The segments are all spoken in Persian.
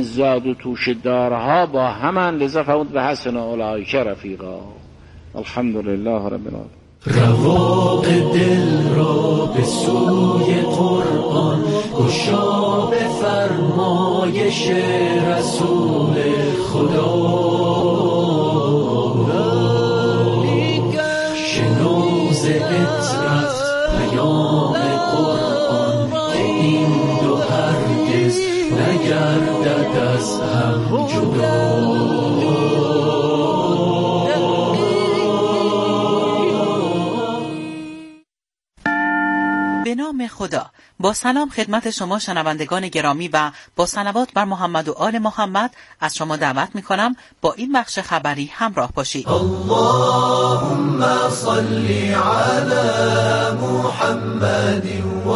زاد و توش دارها با همان، لذا فرمود به حسن اولئک رفیقا. الحمدلله رب العالمین. رواق دل را به سوی قرآن گشا، به فرمایش رسول خدا. شنوز عطرت پیام قرآن که این دو هرگز نگردد از هم جدا. به نام خدا. با سلام خدمت شما شنوندگان گرامی و با صلوات بر محمد و آل محمد از شما دعوت می‌کنم با این بخش خبری همراه باشید. اللهم صل علی محمد و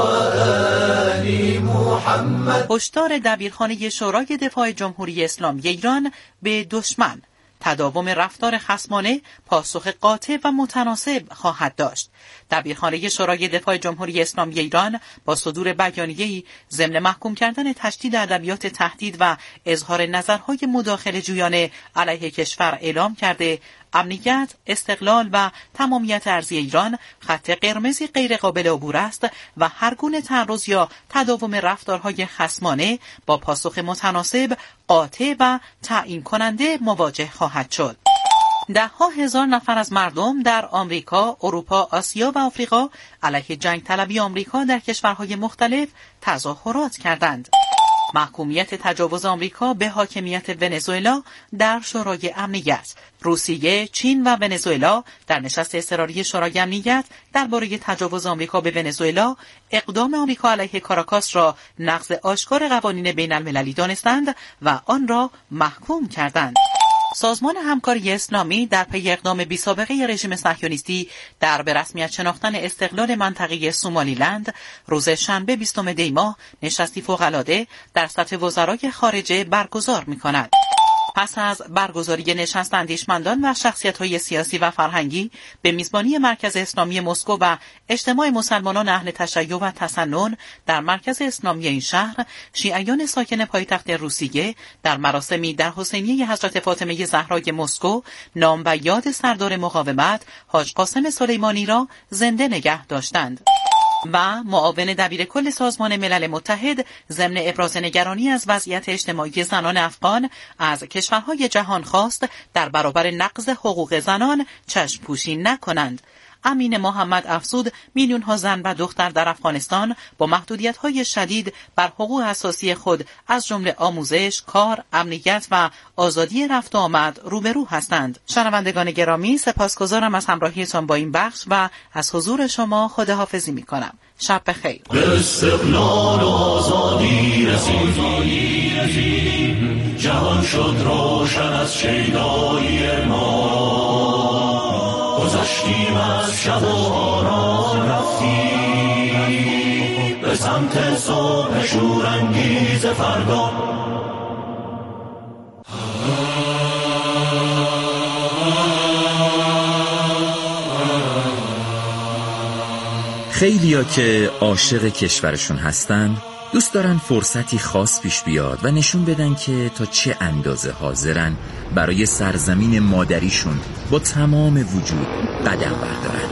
آل محمد. هشدار دبیرخانه شورای دفاع جمهوری اسلامی ایران به دشمن: تداوم رفتار خصمانه پاسخ قاطع و متناسب خواهد داشت. دبیرخانه شورای دفاع جمهوری اسلامی ایران با صدور بیانیه‌ای ضمن محکوم کردن تشدید ادبیات تهدید و اظهار نظرهای مداخله جویانه علیه کشور اعلام کرده امنیت، استقلال و تمامیت ارضی ایران خط قرمزی غیر قابل عبور است و هر گونه تعرض یا تداوم رفتارهای خصمانه با پاسخ متناسب، قاطع و تعیین کننده مواجه خواهد شد. ده‌ها هزار نفر از مردم در آمریکا، اروپا، آسیا و آفریقا علیه جنگ طلبی آمریکا در کشورهای مختلف تظاهرات کردند. محکومیت تجاوز آمریکا به حاکمیت ونزوئلا در شورای امنیت. روسیه، چین و ونزوئلا در نشست اضطراری شورای امنیت درباره تجاوز آمریکا به ونزوئلا اقدام آمریکا علیه کاراکاس را نقض آشکار قوانین بین المللی دانستند و آن را محکوم کردند. سازمان همکاری اسلامی در پی اقدام بی‌سابقه رژیم صهیونیستی در به رسمیت شناختن استقلال منطقه سومالیلند روز شنبه 20 دی ماه نشستی فوق‌العاده در سطح وزرای خارجه برگزار می‌کند. پس از برگزاری نشست اندیشمندان و شخصیت‌های سیاسی و فرهنگی به میزبانی مرکز اسلامی مسکو و اجتماع مسلمانان اهل تشیع و تسنن در مرکز اسلامی این شهر، شیعیان ساکن پایتخت روسیه در مراسمی در حسینیه حضرت فاطمه زهرای مسکو نام و یاد سردار مقاومت حاج قاسم سلیمانی را زنده نگه داشتند. و معاون دبیر کل سازمان ملل متحد ضمن ابراز نگرانی از وضعیت اجتماعی زنان افغان از کشورهای جهان خواست در برابر نقض حقوق زنان چشم پوشی نکنند. امین محمد افزود میلیون‌ها زن و دختر در افغانستان با محدودیت‌های شدید بر حقوق اساسی خود از جمله آموزش، کار، امنیت و آزادی رفت و آمد روبرو هستند. شنوندگان گرامی، سپاسگزارم از همراهیتان با این بخش و از حضور شما خداحافظی می‌کنم. شب بخیر. به استقلال و آزادی رسیدیم، جهان شد روشن از شیدایی ما. گذشتیم از شب و آرام رفتیم به سمت صبح شورانگیز فردا. خیلیا که عاشق کشورشون هستن دوست دارن فرصتی خاص پیش بیاد و نشون بدن که تا چه اندازه حاضرن برای سرزمین مادریشون با تمام وجود قدم بردارن.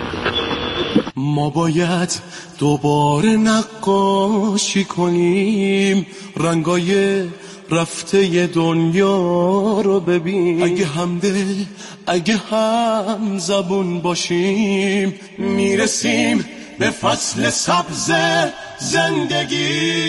ما باید دوباره نقاشی کنیم، رنگای رفته دنیا رو ببین. اگه همدل، اگه هم زبون باشیم، میرسیم به فصل سبز زندگی.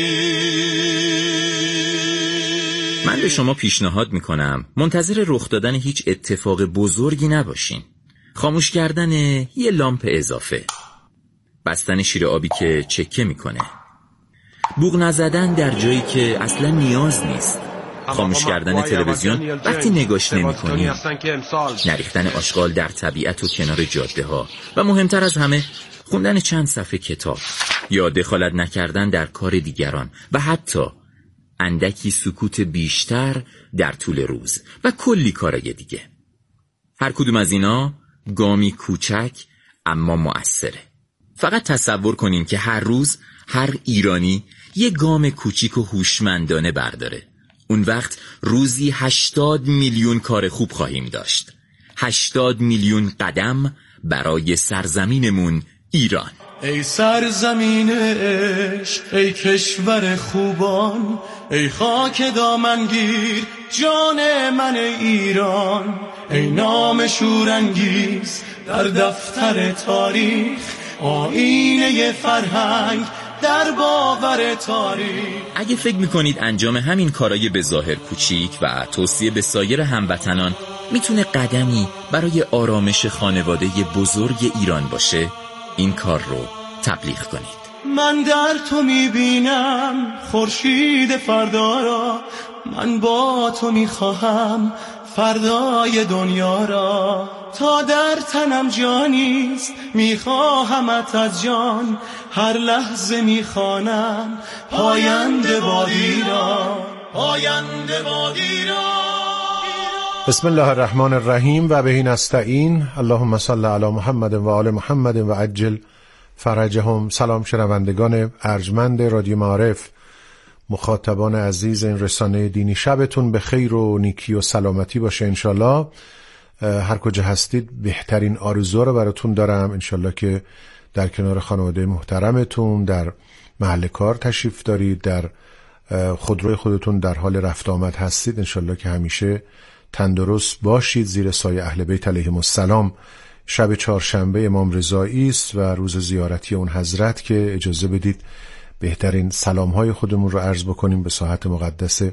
من به شما پیشنهاد میکنم منتظر رخ دادن هیچ اتفاق بزرگی نباشین. خاموش کردن یه لامپ اضافه، بستن شیر آبی که چکه میکنه، بوق نزدن در جایی که اصلا نیاز نیست، خاموش کردن تلویزیون وقتی نگاش نمی‌کنی، نریختن آشغال در طبیعت و کنار جاده ها و مهمتر از همه خوندن چند صفحه کتاب یا دخالت نکردن در کار دیگران و حتی اندکی سکوت بیشتر در طول روز و کلی کارای دیگه. هر کدوم از اینا گامی کوچک اما مؤثره. فقط تصور کنین که هر روز هر ایرانی یه گام کوچیک و هوشمندانه برداره. اون وقت روزی 80 میلیون کار خوب خواهیم داشت. 80 میلیون قدم برای سرزمینمون ایران. ای سرزمین عشق، ای کشور خوبان، ای خاک دامنگیر جان من ایران، ای نام شورانگیز در دفتر تاریخ، آیینه فرهنگ در باور تاریخ. اگه فکر میکنید انجام همین کارای به ظاهر کوچیک و توصیه به سایر هموطنان میتونه قدمی برای آرامش خانواده بزرگ ایران باشه، این کار رو تبلیغ کنید. من در تو میبینم خورشید فردا را، من با تو میخواهم فردای دنیا را، تا در تنم جانیست میخواهمت از جان، هر لحظه میخوانم پاینده بادی را، پاینده بادی را. بسم الله الرحمن الرحیم و بهی نستعین. اللهم صل علی محمد و آل محمد و عجل فرجهم. سلام شنوندگان ارجمند رادیو معارف، مخاطبان عزیز این رسانه دینی، شبتون به خیر و نیکی و سلامتی باشه انشالله. هر کجا هستید بهترین آرزو رو براتون دارم، انشالله که در کنار خانواده محترمتون در محل کار تشریف دارید، در خودروی خودتون در حال رفت آمد هستید، انشالله که همیشه تندرست باشید زیر سایه اهل بیت علیهم السلام. شب چهارشنبه امام رضایی است و روز زیارتی اون حضرت که اجازه بدید بهترین سلام‌های خودمون رو عرض بکنیم به ساحت مقدس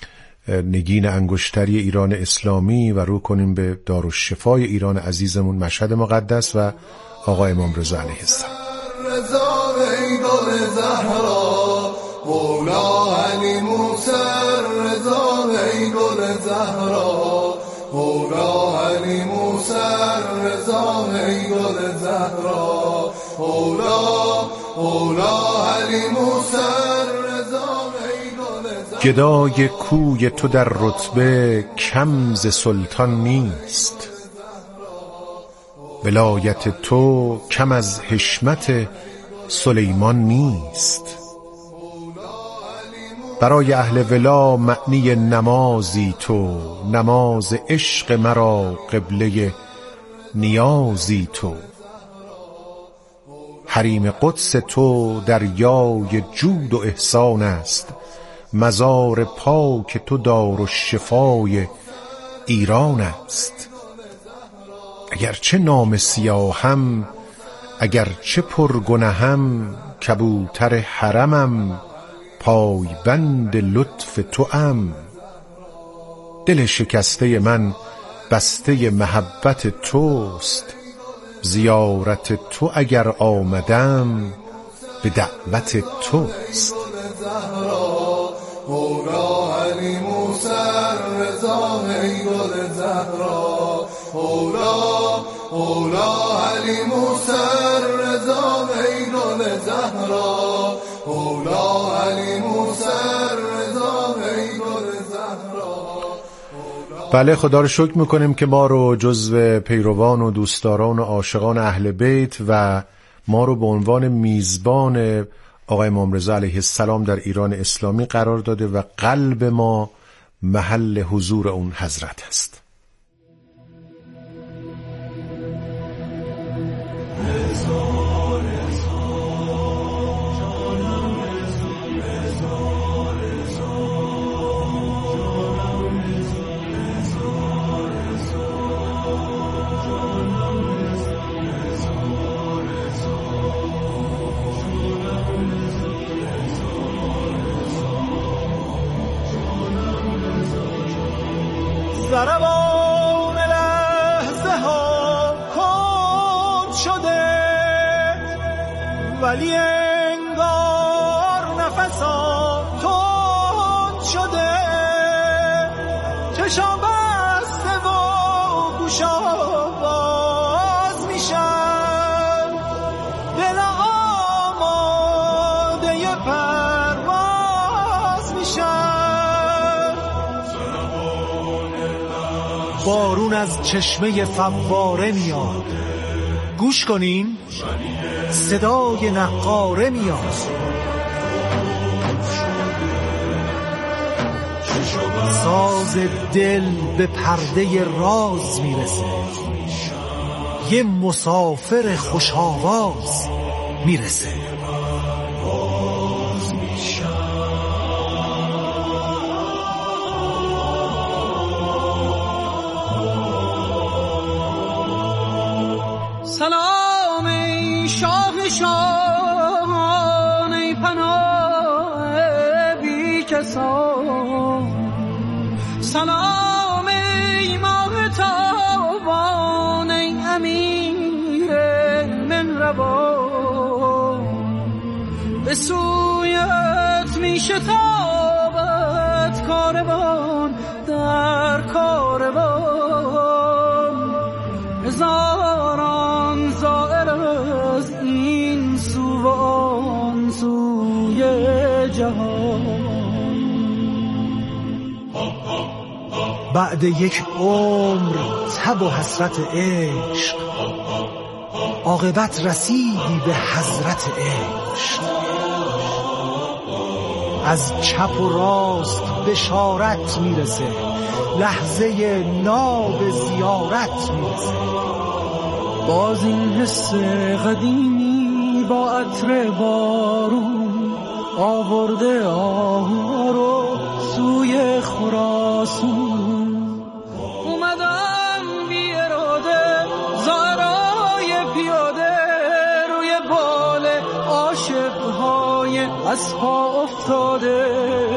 نگین انگشتری ایران اسلامی و رو کنیم به دارالشفای ایران عزیزمون مشهد مقدس و آقا امام رضا علیه السلام. رضا ای گل زهرا، مولا علی موسی رضا ای گل زهرا، مولا علی موسی رضا ای گل زهرا، مولا علی موسی رضا ای گل زهرا. گدای کوی تو در رتبه کم ز سلطان نیست، ولایت تو کم از حشمت سلیمان نیست. برای اهل ولا معنی نمازی تو، نماز عشق مرا قبله نیازی تو. حریم قدس تو دریای جود و احسان است، مزار پاک تو دارالشفای ایران است. اگرچه نام سیاهم، اگرچه پرگنهم، کبوتر حرمم، پای بند لطف توام. دل شکسته من بسته محبت توست، زیارت تو اگر آمدم به دعوت توست. مولا علی موسی رضا ای گل زهرا، مولا علی موسی رضا ای گل زهرا، مولا علی موسی رضا ای گل زهرا. بله، خدا رو شکر میکنیم که ما رو جزو پیروان و دوستداران و عاشقان اهل بیت و ما رو به عنوان میزبان آقا امام رضا علیه السلام در ایران اسلامی قرار داده و قلب ما محل حضور اون حضرت است. ضربان لحظه ها کند شده، ولی انگار نفسا تند شده. چشم بسته و گوشا باز میشن، دل آماده پرواز میشن. بارون از چشمه فواره میاد، گوش کنین صدای نقاره میاد. ساز دل به پرده راز میرسه، یه مسافر خوش آواز میرسه. سلام ای شاه شاهان، ای پناه بی کسان، سلام ای ماه تابان، ای امیر مهربان، به سویت می شتابد کاروان در کاروان، هزاران زائر از این سو و آن سوی جهان. بعد یک عمر تب و حسرت عشق، عاقبت رسیدی به حضرت عشق. از چپ و راست بشارت میرسه، لحظه ناب زیارت میرسه. باز این حس قدیمی با عطر بارون آورده آهو رو سوی خراسون. اومدم بی اراده زهرای پیاده روی بال عاشقهای از پا افتاده.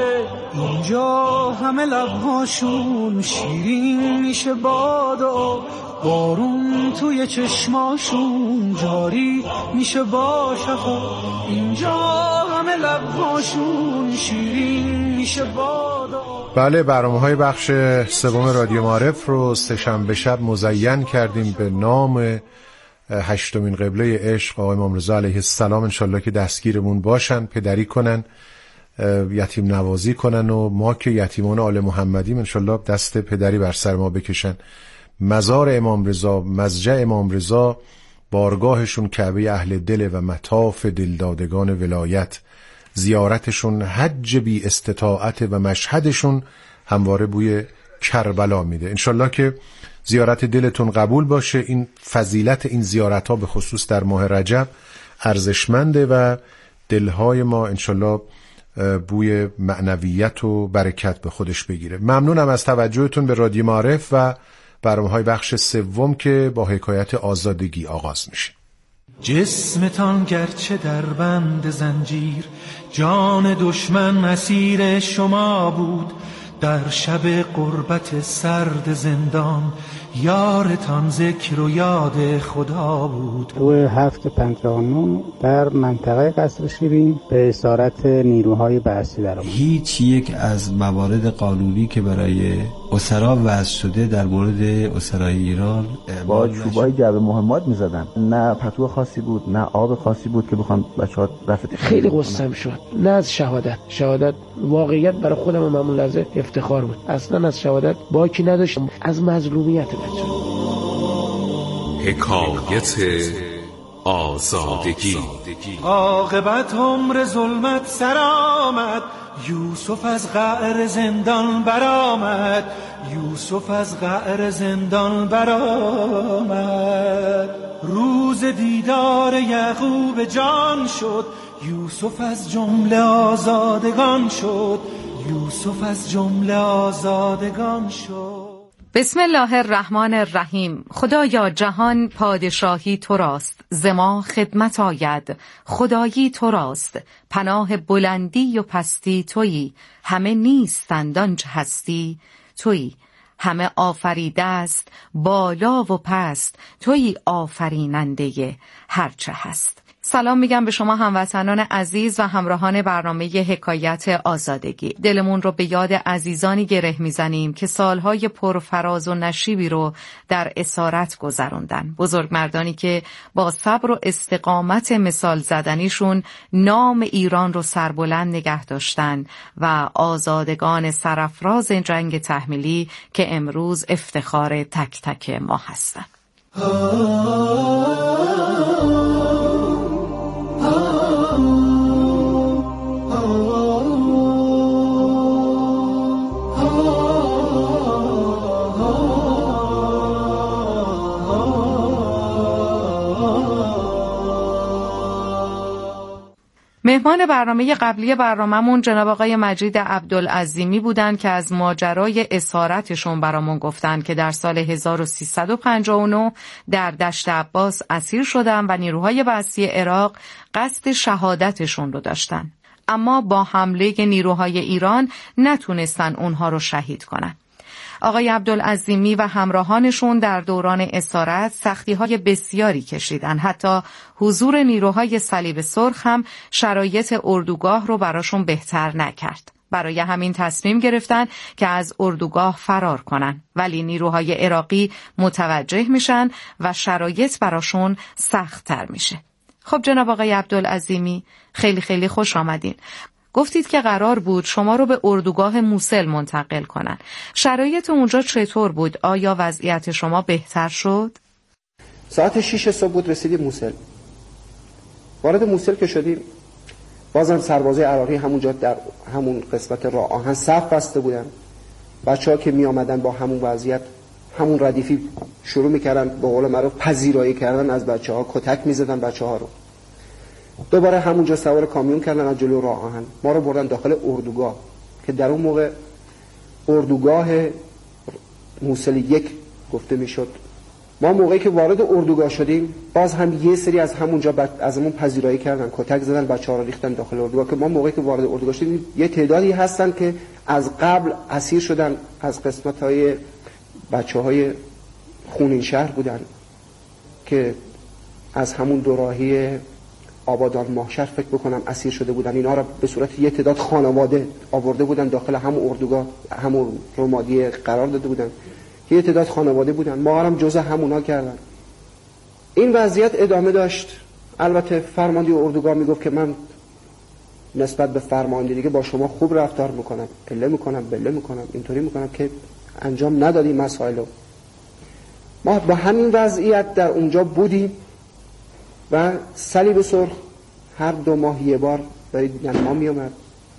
اینجا همه لبهاشون شیرین میشه بادا، بارون توی چشماشون جاری میشه با شفا. اینجا همه لبهاشون شیرین میشه بادا. بله، برنامه‌های بخش سوم رادیو معارف رو سه‌شنبه شب مزین کردیم به نام هشتمین قبله عشق آقای امام رضا علیه السلام. انشالله که دستگیرمون باشن، پدری کنن، یتیم نوازی کنن و ما که یتیمان آل محمدیم انشالله دست پدری بر سر ما بکشن. مزار امام رضا، مضجع امام رضا، بارگاهشون کعبه اهل دل و مطاف دلدادگان ولایت، زیارتشون حج بی استطاعت و مشهدشون همواره بوی کربلا میده. انشالله که زیارت دلتون قبول باشه. این فضیلت این زیارت ها به خصوص در ماه رجب ارزشمنده و دلهای ما انشالله بوی معنویت و برکت به خودش بگیره. ممنونم از توجهتون به رادیو معارف و برنامه‌های بخش سوم که با حکایت آزادگی آغاز میشه. جسمتان گرچه در بند زنجیر، جان دشمن مسیر شما بود. در شب غربت سرد زندان، یارتان ذکر و یاد خدا بود. تو 7 پنتاگون در منطقه قصر شیرین به اسارت نیروهای بعثی در آمد. هیچ یک از موارد قانونی که برای اسرا وضع شده در مورد اسرای ایران با چوبای جعبه مهمات می‌زدن. نه پتو خاصی بود، نه آب خاصی بود که بخوام بچه‌ها رفت. خیلی قصه‌ام شد. نه از شهادت واقعیت برای خودم و معمول لحظه افتخار بود. اصلا از شهادت باکی نداشتم، از مظلومیت بچه‌ها. حکایت آزادگی. عاقبت عمر ظلمت سر آمد، یوسف از قعر زندان برآمد. یوسف از قعر زندان برآمد. روز دیدار یعقوب جان شد، یوسف از جمله آزادگان شد. یوسف از جمله آزادگان شد. بسم الله الرحمن الرحیم. خدایا جهان پادشاهی تو راست، ز ما خدمت آید خدایی تو راست. پناه بلندی و پستی تویی، همه نیستند آنچه هستی تویی. همه آفریده است بالا و پست، تویی آفریننده هرچه هست. سلام میگم به شما هموطنان عزیز و همراهان برنامه حکایت آزادگی. دلمون رو به یاد عزیزانی گره میزنیم که سالهای پرفراز و نشیبی رو در اسارت گذروندن. بزرگمردانی که با صبر و استقامت مثال زدنیشون نام ایران رو سربلند نگه داشتن و آزادگان سرافراز جنگ تحمیلی که امروز افتخار تک تک ما هستن. مهمان برنامه قبلی برنامه‌مون جناب آقای مجید عبدالعظیمی بودن که از ماجرای اسارتشون برامون گفتن که در سال 1359 در دشت عباس اسیر شدن و نیروهای بعثی عراق قصد شهادتشون رو داشتن، اما با حمله نیروهای ایران نتونستن اونها رو شهید کنن. آقای عبدالعظیمی و همراهانشون در دوران اسارت سختی‌های بسیاری کشیدن. حتی حضور نیروهای صلیب سرخ هم شرایط اردوگاه رو براشون بهتر نکرد. برای همین تصمیم گرفتن که از اردوگاه فرار کنن، ولی نیروهای عراقی متوجه میشن و شرایط براشون سخت‌تر میشه. خب جناب آقای عبدالعظیمی، خیلی خیلی خوش آمدین. گفتید که قرار بود شما رو به اردوگاه موصل منتقل کنن. شرایط اونجا چطور بود؟ آیا وضعیت شما بهتر شد؟ ساعت 6 صبح بود، رسیدیم موصل. وارد موصل که شدیم، بازم سربازای عراقی همونجا در همون قسمت راه آهن صف بسته بودن. بچه‌ها که می آمدن با همون وضعیت، همون ردیفی شروع می‌کردن به قول معروف پذیرایی کردن از بچه‌ها، کتک می‌زدن بچه‌ها رو. دوباره همونجا سوار کامیون کردن از جلو راه آهن ما رو بردن داخل اردوگاه که در اون موقع اردوگاه موصل 1 گفته میشد. ما موقعی که وارد اردوگاه شدیم باز هم یه سری از همونجا ازمون پذیرایی کردن، کتک زدن، بچه‌ها رو ریختن داخل اردوگاه که ما موقعی که وارد اردوگاه شدیم یه تعدادی هستن که از قبل اسیر شدن، از قسمت‌های بچه‌های خونین شهر بودن که از همون دوراهی آبادان ماهشهر فکر بکنم اسیر شده بودن. اینا را به صورت یه تعداد خانواده آورده بودن داخل همون اردوگاه، همون رمادی قرار داده بودن. یه تعداد خانواده بودن، ما هم جزء همونا کردن. این وضعیت ادامه داشت. البته فرمانده اردوگاه میگفت که من نسبت به فرمانده دیگه با شما خوب رفتار میکنم، اله میکنم، بله میکنم، اینطوری میکنم که انجام ندادیم مسائلو. ما با همین وضعیت در اونجا بودیم و صلیب سرخ هر 2 ماه یه بار برای دیدن ما می اومد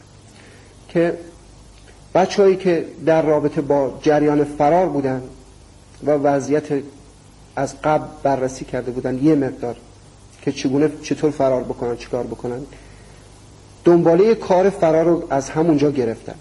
که بچه‌هایی که در رابطه با جریان فرار بودن و وضعیت از قبل بررسی کرده بودن یه مقدار که چطور فرار بکنن، چیکار بکنن، دنباله کار فرار رو از همونجا گرفتن.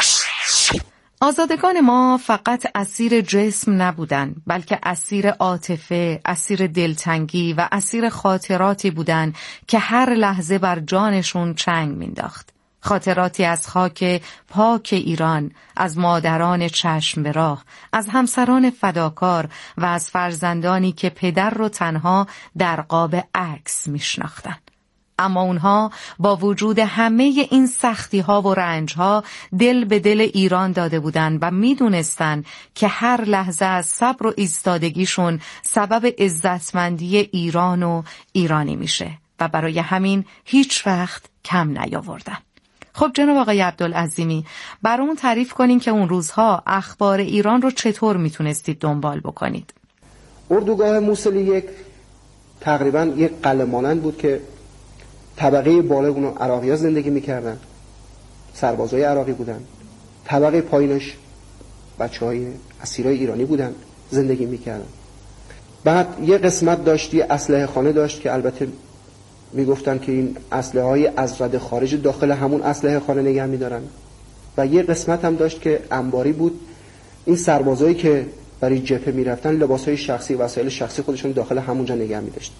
آزادگان ما فقط اسیر جسم نبودن، بلکه اسیر عاطفه، اسیر دلتنگی و اسیر خاطراتی بودن که هر لحظه بر جانشون چنگ مینداخت. خاطراتی از خاک پاک ایران، از مادران چشم به راه، از همسران فداکار و از فرزندانی که پدر رو تنها در قاب عکس میشناختن. اما اونها با وجود همه این سختی ها و رنج ها دل به دل ایران داده بودن و میدونستن که هر لحظه از صبر و ایستادگیشون سبب عزتمندی ایران و ایرانی میشه و برای همین هیچ وقت کم نیاوردن. خب جناب آقای عبدالعظیمی، برامون تعریف کنین که اون روزها اخبار ایران رو چطور میتونستید دنبال بکنید؟ اردوگاه موصل 1 تقریبا یک قلعه مانند بود که طبقه بالا اون عراقی‌ها زندگی می‌کردن، سربازای عراقی بودن. طبقه پایینش بچه‌های اسیرای ایرانی بودن، زندگی می‌کردن. بعد یه قسمت داشت، یه اسلحه خانه داشت که البته میگفتن که این اسلحه‌های از رد خارج داخل همون اسلحه خانه نگه می‌دارن. و یه قسمت هم داشت که انباری بود. این سربازایی که برای جبهه می‌رفتن لباس‌های شخصی، وسایل شخصی خودشون داخل همونجا نگه می‌داشتن.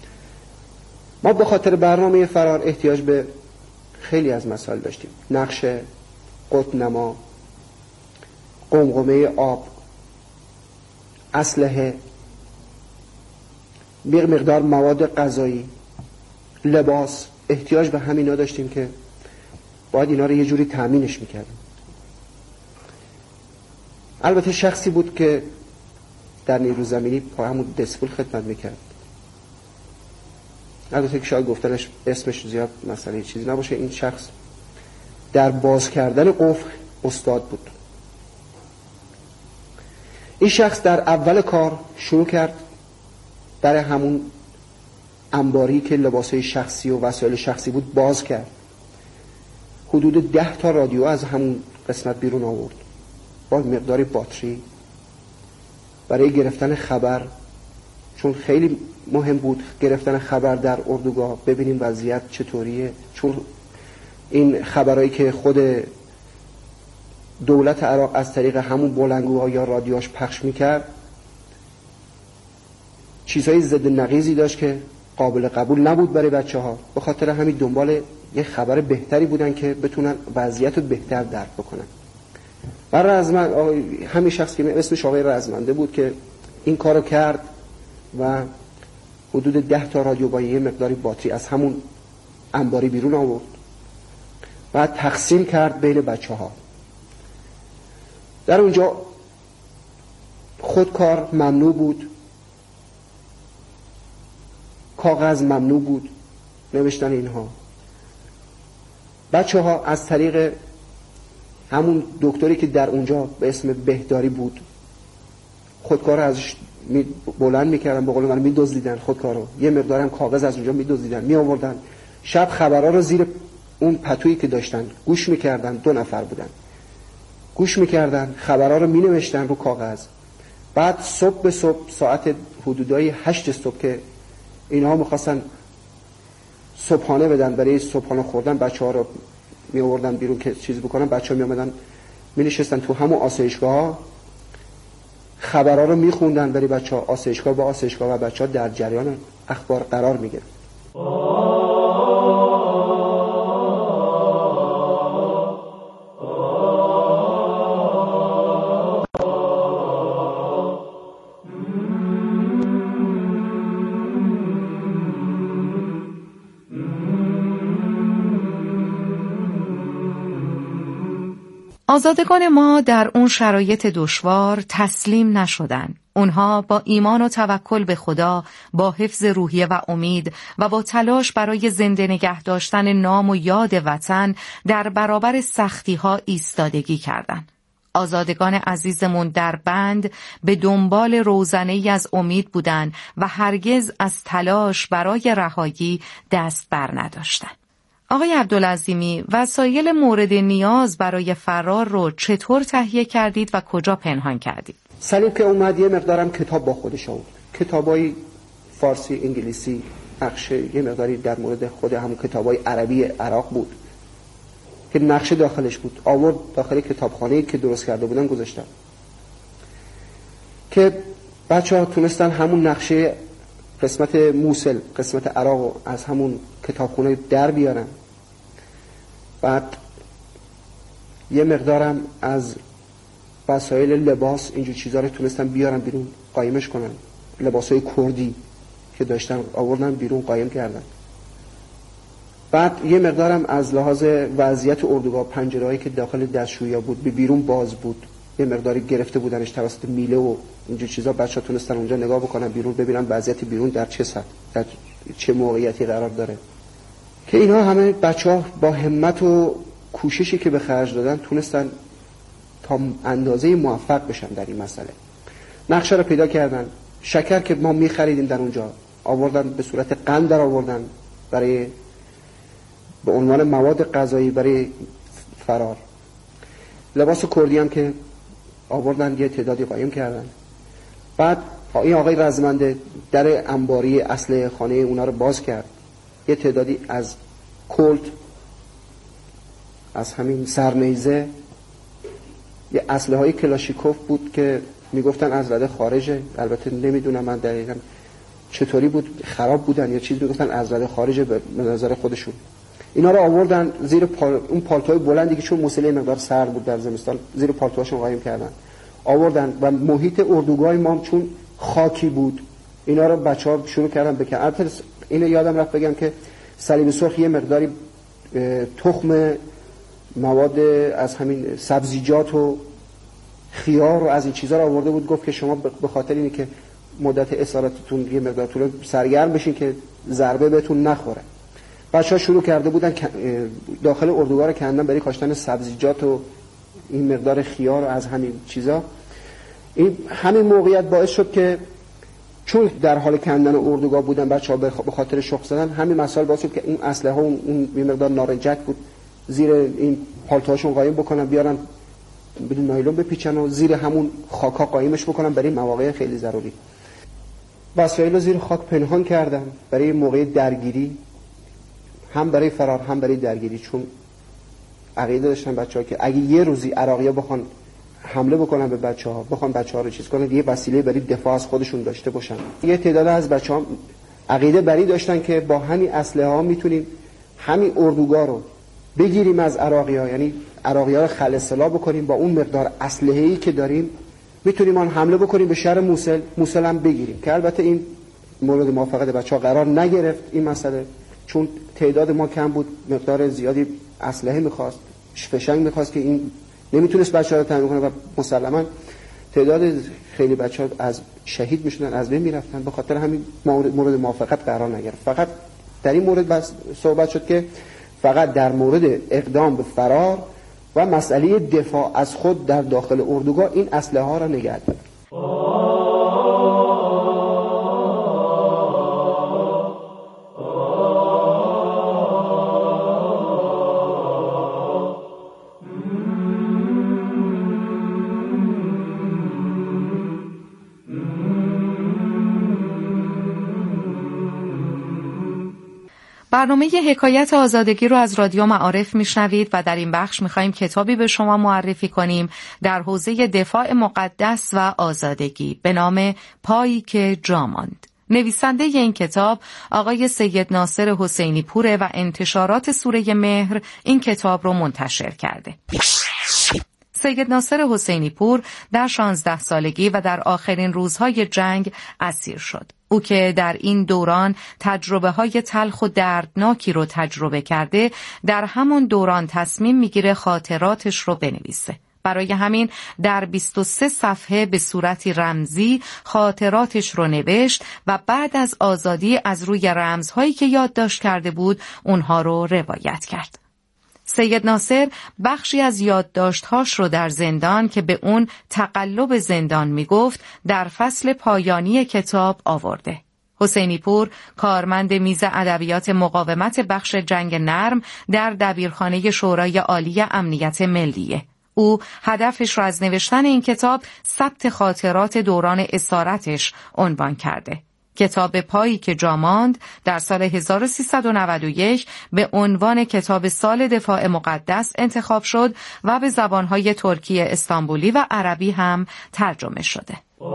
ما به خاطر برنامه فرار احتیاج به خیلی از مسائل داشتیم. نقشه، قطب‌نما، قمقمه آب، اسلحه، مقدار مواد غذایی، لباس. احتیاج به همینا داشتیم که باید اینا رو یه جوری تأمینش میکردیم. البته شخصی بود که در نیرو زمینی با همون دسپول خدمت میکرد. البته که شاید گفتنش اسمش زیاد مسئله چیزی نباشه، این شخص در باز کردن قفل استاد بود. این شخص در اول کار شروع کرد برای همون انباری که لباسای شخصی و وسایل شخصی بود باز کرد. حدود 10 تا رادیو از همون قسمت بیرون آورد با مقداری باتری برای گرفتن خبر چون خیلی مهم بود گرفتن خبر در اردوگاه، ببینیم وضعیت چطوریه، چون این خبرایی که خود دولت عراق از طریق همون بلندگوها یا رادیوش پخش میکرد چیزهای ضد نقیضی داشت که قابل قبول نبود برای بچه‌ها. به خاطر همین دنبال یه خبر بهتری بودن که بتونن وضعیت رو بهتر درک بکنن. و رزمند همین شخص که اسمش آقای رزمنده بود که این کارو کرد و حدود 10 تا رادیو با یه مقداری باتری از همون انباری بیرون آورد و تقسیم کرد بین بچه‌ها. در اونجا خودکار ممنوع بود، کاغذ ممنوع بود، نوشتن اینها. بچه‌ها از طریق همون دکتری که در اونجا به اسم بهداری بود خودکار ازش بلند میکردن، به قول من میدزدیدن خودکارو، یه مقدار هم کاغذ از اونجا میدزدیدن می آوردن. شب خبرها رو زیر اون پتویی که داشتن گوش میکردن، 2 نفر بودن، گوش میکردن، خبرها رو مینوشتن رو کاغذ. بعد صبح به صبح ساعت حدودای 8 صبح که اینها میخواستن صبحانه بدن، برای صبحانه خوردن بچه‌ها رو می آوردن بیرون که چیز بکنن، بچه‌ها می اومدن می نشستن تو همون آسایشگاه، خبرها رو می خوندن برای بچه‌ها، آسایشگاه با آسایشگاه، و بچه‌ها در جریان اخبار قرار می گرفتن. آزادگان ما در اون شرایط دشوار تسلیم نشدن. اونها با ایمان و توکل به خدا، با حفظ روحیه و امید و با تلاش برای زنده نگه داشتن نام و یاد وطن در برابر سختی‌ها ایستادگی کردند. آزادگان عزیزمون در بند به دنبال روزنه‌ای از امید بودند و هرگز از تلاش برای رهایی دست بر نداشتند. آقای عبدالعظیمی، وسایل مورد نیاز برای فرار رو چطور تهیه کردید و کجا پنهان کردید؟ سلیم که اومد یه مقدارم کتاب با خودش آورد، کتابای فارسی، انگلیسی، نقشه، یه مقداری در مورد خود همون کتابای عربی عراق بود که نقشه داخلش بود، آورد داخل کتابخانه‌ای که درست کرده بودن گذاشتن که بچه‌ها تونستن همون نقشه قسمت موصل، قسمت عراق از همون کتابخونه در بیارن. بعد یه مقدارم از وسایل لباس اینجور چیزا رو تونستن بیارن بیرون، قایمش کنن. لباسای کردی که داشتن آوردن بیرون، قایم کردن. بعد یه مقدارم از لحاظ وضعیت اردوگاه، پنجرهایی که داخل دستشویی بود به بیرون باز بود، یه مقداری گرفته بودنش توسط میله و اینجور چیزا، بچه‌ها تونستن اونجا نگاه بکنن بیرون، ببینن وضعیت بیرون در چه سطح، در چه موقعیتی قرار داره. که اینا همه بچه‌ها با همت و کوششی که به خرج دادن تونستن تا اندازه موفق بشن در این مسئله. نقشه رو پیدا کردن. شکر که ما می‌خریدیم در اونجا آوردن به صورت قند در آوردن برای به عنوان مواد غذایی برای فرار. لباس کردی هم که آوردن یه تعدادی قایم کردن. بعد این آقای رزمنده در انباری اصل خانه اونا رو باز کرد، یه تعدادی از کلت، از همین سرنیزه، یه اسلحه های کلاشیکوف بود که میگفتن از رده خارجه، البته نمیدونم من دقیقاً چطوری بود، خراب بودن یا چیز، میگفتن از رده خارجه به نظر خودشون. اینا رو آوردن زیر اون پالتوهای بلندی که چون موسیله مقدار سرد بود در زمستان، زیر پالتوهاشون قایم کردن، آوردن و محیط اردوگاه ما چون خاکی بود اینا رو بچه‌ها شروع کردن بکنن. البته اینو یادم رفت بگم که صلیب سرخ یه مقداری تخم مواد از همین سبزیجات و خیار و از این چیزا رو آورده بود، گفت که شما به خاطر اینی که مدت اسارتتون یه مقدار طول سرگرم بشین که ضربه بهتون نخوره. بچه‌ها شروع کرده بودن داخل اردوگاه رو کندن برای کاشتن سبزیجات و این مقدار خیار و از همین چیزا. این همین موقعیت باعث شد که چون در حال کندن اردوگاه بودن بچه‌ها به خاطر شخم زدن، همین مسائل باعث شد که این اسلحه ها اون یه مقدار نارنجک بود زیر این پالتوهاشون قایم بکنن، بیارن بدون نایلون بپیچن و زیر همون خاکا قایمش بکنن برای مواقع خیلی ضروری. وسایل رو زیر خاک پنهان کردن برای موقع درگیری، هم برای فرار هم برای درگیری، چون عقیده داشتن بچه‌ها که اگه یه روزی عراقی‌ها بخوان حمله بکنن به بچه‌ها، بخوان بچه‌ها رو چیز کنن، یه وسیله برای دفاع از خودشون داشته باشن. یه تعداد از بچه‌ها عقیده بری داشتن که با همین اسلحه‌ها میتونیم همین اردوگاه رو بگیریم از عراقی‌ها، یعنی عراقی‌ها رو خلع سلاح بکنیم، با اون مقدار اسلحه‌ای که داریم میتونیم آن حمله بکنیم به شهر موصل هم بگیریم. که البته این مورد موافقت بچه‌ها قرار نگرفت این مسئله، چون تعداد ما کم بود، مقدار زیادی اسلحه می‌خواست، فشنگ می‌خواست که این نمیتونست بچه‌ها رو تامین کنه و مسلماً تعداد خیلی بچه‌ها از شهید میشدن، از بین میرفتن. به خاطر همین مورد موافقت قرار نگرفت. فقط در این مورد بس صحبت شد که فقط در مورد اقدام به فرار و مسئله دفاع از خود در داخل اردوگاه این اسلحه ها را نگه دارد. برنامه حکایت آزادگی رو از رادیو معارف میشنوید و در این بخش میخوایم کتابی به شما معرفی کنیم در حوزه دفاع مقدس و آزادگی به نام پایی که جا ماند. نویسنده این کتاب آقای سید ناصر حسینی پوره و انتشارات سوره مهر این کتاب رو منتشر کرده. سید ناصر حسینی پور در 16 سالگی و در آخرین روزهای جنگ اسیر شد. او که در این دوران تجربه‌های تلخ و دردناکی رو تجربه کرده، در همون دوران تصمیم میگیره خاطراتش رو بنویسه. برای همین در 23 صفحه به صورتی رمزی خاطراتش رو نوشت و بعد از آزادی از روی رمزهایی که یادداشت کرده بود اونها رو روایت کرد. سید ناصر بخشی از یادداشت‌هاش رو در زندان که به اون تقلب زندان میگفت در فصل پایانی کتاب آورده. حسینی پور کارمند میز ادبیات مقاومت بخش جنگ نرم در دبیرخانه شورای عالی امنیت ملیه. او هدفش رو از نوشتن این کتاب ثبت خاطرات دوران اسارتش عنوان کرده. کتاب پایی که جا ماند در سال 1391 به عنوان کتاب سال دفاع مقدس انتخاب شد و به زبانهای ترکی استانبولی و عربی هم ترجمه شده.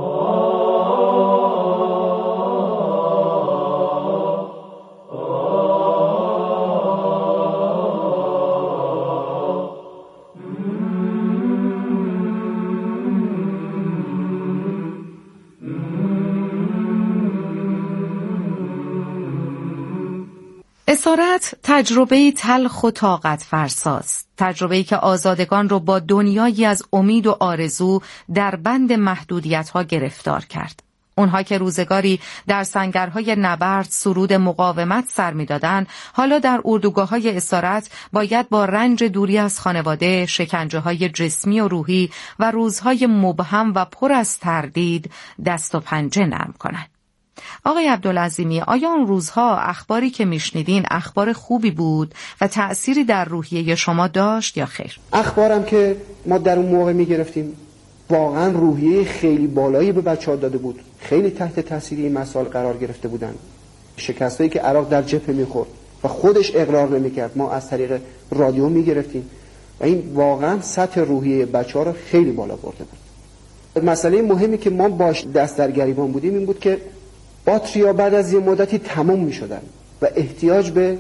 اسارت تجربه‌ای تلخ و طاقت فرساست، تجربه‌ای که آزادگان رو با دنیایی از امید و آرزو در بند محدودیت‌ها گرفتار کرد. اونها که روزگاری در سنگرهای نبرد سرود مقاومت سر می‌دادند، حالا در اردوگاه‌های اسارت باید با رنج دوری از خانواده، شکنجه‌های جسمی و روحی و روزهای مبهم و پر از تردید دست و پنجه نرم کنند. آقای عبدالعظیمی، آیا اون روزها اخباری که میشنیدین اخبار خوبی بود و تأثیری در روحیه شما داشت یا خیر؟ اخبارم که ما در اون موقع میگرفتیم واقعا روحیه خیلی بالایی به بچه‌ها داده بود. خیلی تحت تاثیر این مسائل قرار گرفته بودن. شکستایی که عراق در جبهه میخورد و خودش اقرار نمیکرد، ما از طریق رادیو میگرفتیم و این واقعا سطح روحیه بچه‌ها رو خیلی بالا برده بود. مسئله مهمی که ما باش دست در گریبان بودیم این بود که باتری‌ها بعد از یه مدتی تمام می‌شدن و احتیاج به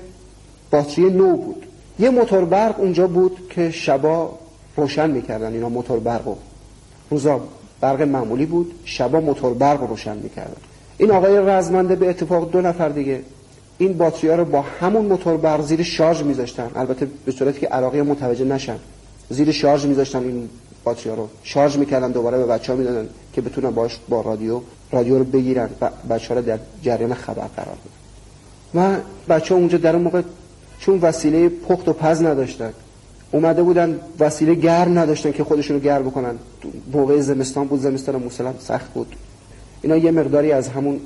باتری نو بود. یه موتور برق اونجا بود که شبا روشن می‌کردن اینا موتور برقو. روزا برق معمولی بود، شبا موتور برق روشن می‌کردن. این آقای رزمنده به اتفاق 2 نفر دیگه این باتری‌ها رو با همون موتور برق زیر شارژ می‌ذاشتن، البته به صورتی که عراقی‌ها متوجه نشن. زیر شارژ می‌ذاشتن این باتری‌ها رو، شارژ می‌کردن، دوباره به بچه‌ها میدادن که بتونن باش با رادیو رو بگیرن و بچه‌ها رو در جریان خبر قرار بدن. و بچه‌ها اونجا در اون موقع چون وسیله پخت و پز نداشتن، اومده بودن وسیله گرم نداشتن که خودشون رو گرم بکنن. موقع زمستان بود، زمستان موصل سخت بود. اینا یه مقداری از همون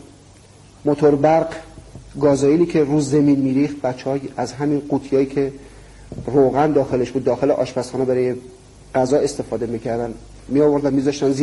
موتور برق گازوئیلی که روز زمین میریخت، بچه‌ها از همین قوطیایی که روغن داخلش بود داخل آشپزخانه برای غذا استفاده میکردن می آوردن میذاشتن